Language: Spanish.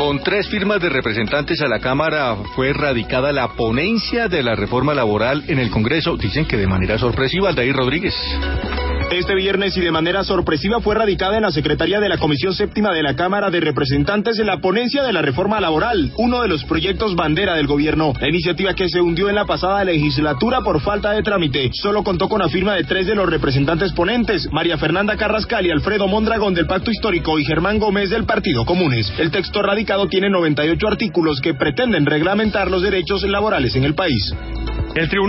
Con 3 firmas de representantes a la Cámara fue radicada la ponencia de la reforma laboral en el Congreso. Dicen que de manera sorpresiva. Aldair Rodríguez. Este viernes y de manera sorpresiva fue radicada en la Secretaría de la Comisión Séptima de la Cámara de Representantes en la ponencia de la reforma laboral, uno de los proyectos bandera del gobierno. La iniciativa, que se hundió en la pasada legislatura por falta de trámite, solo contó con la firma de 3 de los representantes ponentes: María Fernanda Carrascal y Alfredo Mondragón del Pacto Histórico y Germán Gómez del Partido Comunes. El texto radicado tiene 98 artículos que pretenden reglamentar los derechos laborales en el país.